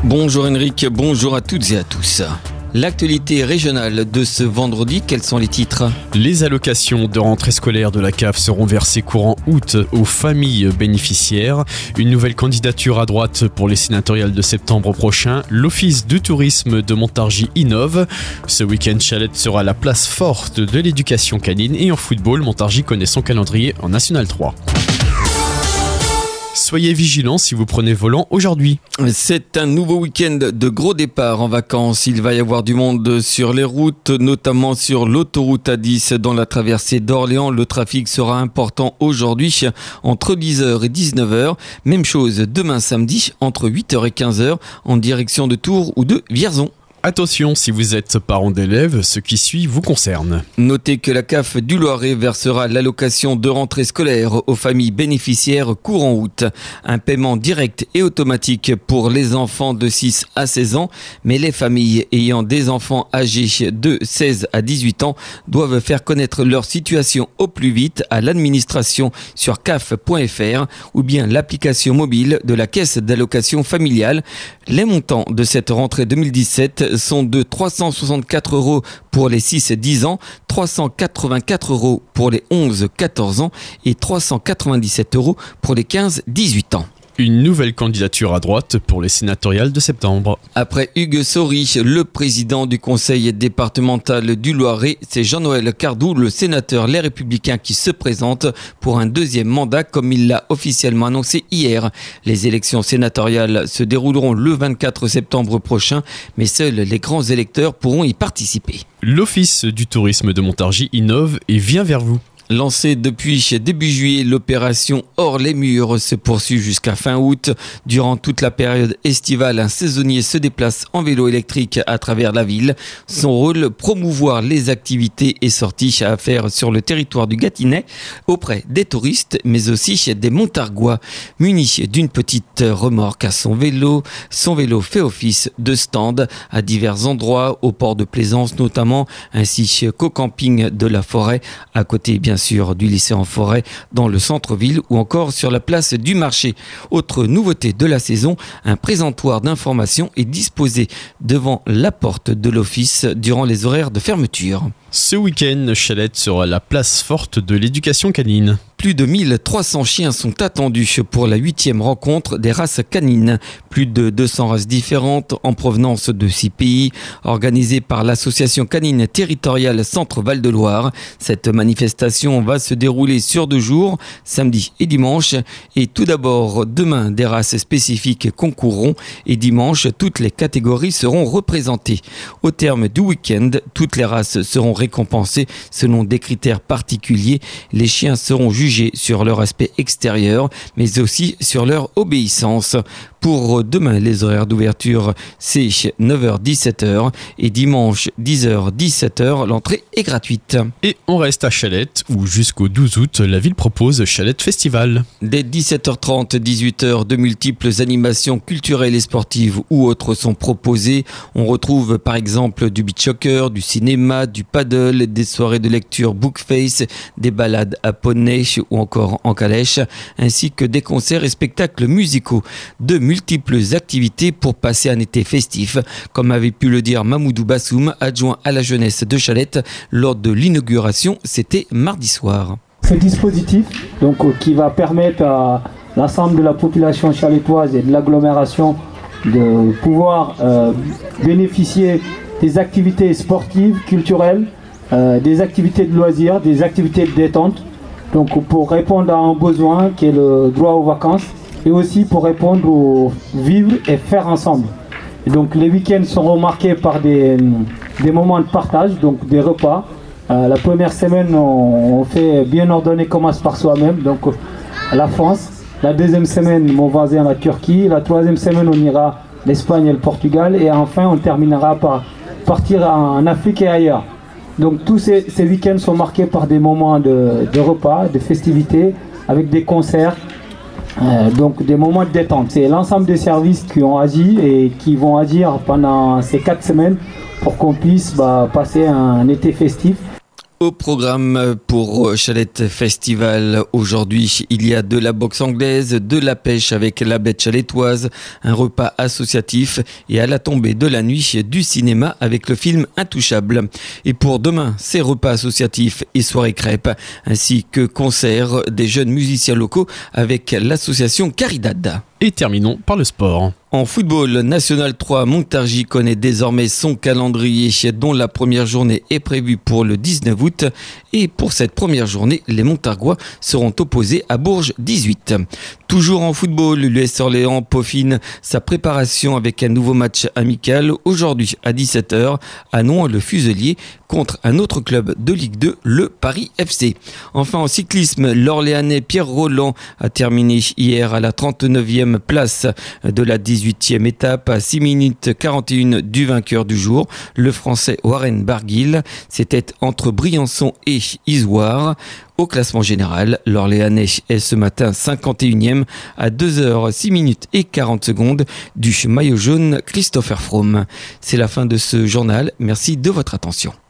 Bonjour Henrik, bonjour à toutes et à tous. L'actualité régionale de ce vendredi, quels sont les titres ? Les allocations de rentrée scolaire de la CAF seront versées courant août aux familles bénéficiaires. Une nouvelle candidature à droite pour les sénatoriales de septembre prochain. L'Office du tourisme de Montargis innove. Ce week-end, Chalette sera la place forte de l'éducation canine. Et en football, Montargis connaît son calendrier en National 3. Soyez vigilants si vous prenez volant aujourd'hui. C'est un nouveau week-end de gros départ en vacances. Il va y avoir du monde sur les routes, notamment sur l'autoroute A10 dans la traversée d'Orléans. Le trafic sera important aujourd'hui entre 10h et 19h. Même chose demain samedi entre 8h et 15h en direction de Tours ou de Vierzon. Attention, si vous êtes parent d'élèves, ce qui suit vous concerne. Notez que la CAF du Loiret versera l'allocation de rentrée scolaire aux familles bénéficiaires courant août. Un paiement direct et automatique pour les enfants de 6 à 16 ans, mais les familles ayant des enfants âgés de 16 à 18 ans doivent faire connaître leur situation au plus vite à l'administration sur caf.fr ou bien l'application mobile de la caisse d'allocation familiale. Les montants de cette rentrée 2017 sont de 364 € pour les 6-10 ans, 384 € pour les 11-14 ans et 397 € pour les 15-18 ans. Une nouvelle candidature à droite pour les sénatoriales de septembre. Après Hugues Saury, le président du conseil départemental du Loiret, c'est Jean-Noël Cardou, le sénateur Les Républicains qui se présente pour un deuxième mandat comme il l'a officiellement annoncé hier. Les élections sénatoriales se dérouleront le 24 septembre prochain, mais seuls les grands électeurs pourront y participer. L'Office du tourisme de Montargis innove et vient vers vous. Lancée depuis début juillet, l'opération Hors les murs se poursuit jusqu'à fin août. Durant toute la période estivale, un saisonnier se déplace en vélo électrique à travers la ville. Son rôle, promouvoir les activités et sorties à faire sur le territoire du Gâtinais auprès des touristes, mais aussi des Montargois. Muni d'une petite remorque à son vélo fait office de stand à divers endroits, au port de Plaisance notamment, ainsi qu'au camping de la Forêt, à côté bien sûr du lycée en Forêt, dans le centre-ville ou encore sur la place du marché. Autre nouveauté de la saison, un présentoir d'information est disposé devant la porte de l'office durant les horaires de fermeture. Ce week-end, Chalette sera la place forte de l'éducation canine. Plus de 1300 chiens sont attendus pour la 8e rencontre des races canines. Plus de 200 races différentes en provenance de 6 pays, organisée par l'association canine territoriale Centre Val-de-Loire. Cette manifestation va se dérouler sur 2 jours, samedi et dimanche. Et tout d'abord, demain, des races spécifiques concourront et dimanche, toutes les catégories seront représentées. Au terme du week-end, toutes les races seront récompensées selon des critères particuliers. Les chiens seront jugés sur leur aspect extérieur, mais aussi sur leur obéissance. Pour demain, les horaires d'ouverture, c'est 9h-17h et dimanche 10h-17h, l'entrée est gratuite. Et on reste à Chalette où jusqu'au 12 août, la ville propose Chalette Festival. Dès 17h30, 18h, de multiples animations culturelles et sportives ou autres sont proposées. On retrouve par exemple du beach soccer, du cinéma, du paddle, des soirées de lecture bookface, des balades à poney ou encore en calèche, ainsi que des concerts et spectacles musicaux. De multiples activités pour passer un été festif, comme avait pu le dire Mamoudou Bassoum, adjoint à la jeunesse de Chalette, lors de l'inauguration, c'était mardi soir. Ce dispositif qui va permettre à l'ensemble de la population chalettoise et de l'agglomération de pouvoir bénéficier des activités sportives, culturelles, des activités de loisirs, des activités de détente, donc pour répondre à un besoin qui est le droit aux vacances, et aussi pour répondre au vivre et faire ensemble. Et donc les week-ends seront marqués par des moments de partage, donc des repas. La première semaine, on fait bien ordonné, commence par soi-même, donc la France. La deuxième semaine, mon voisin, la Turquie. La troisième semaine, on ira l'Espagne et le Portugal. Et enfin, on terminera par partir en Afrique et ailleurs. Donc tous ces week-ends sont marqués par des moments de repas, de festivités, avec des concerts. Donc des moments de détente. C'est l'ensemble des services qui ont agi et qui vont agir pendant ces 4 semaines pour qu'on puisse passer un été festif. Au programme pour Chalette Festival, aujourd'hui, il y a de la boxe anglaise, de la pêche avec la bête chalettoise, un repas associatif et à la tombée de la nuit, du cinéma avec le film Intouchable. Et pour demain, c'est repas associatifs et soirées crêpes, ainsi que concerts des jeunes musiciens locaux avec l'association Caridad. Et terminons par le sport. En football, National 3 Montargis connaît désormais son calendrier dont la première journée est prévue pour le 19 août. Et pour cette première journée, les Montargois seront opposés à Bourges 18. Toujours en football, l'US Orléans peaufine sa préparation avec un nouveau match amical aujourd'hui à 17h à Nohant-le-Fuselier contre un autre club de Ligue 2, le Paris FC. Enfin en cyclisme, l'Orléanais Pierre Roland a terminé hier à la 39e place de la 18e étape à 6 minutes 41 du vainqueur du jour, le Français Warren Barguil. C'était entre Briançon et Isoire. Au classement général, l'Orléanais est ce matin 51e à 2h 6 minutes et 40 secondes du maillot jaune Christopher Froome. C'est la fin de ce journal. Merci de votre attention.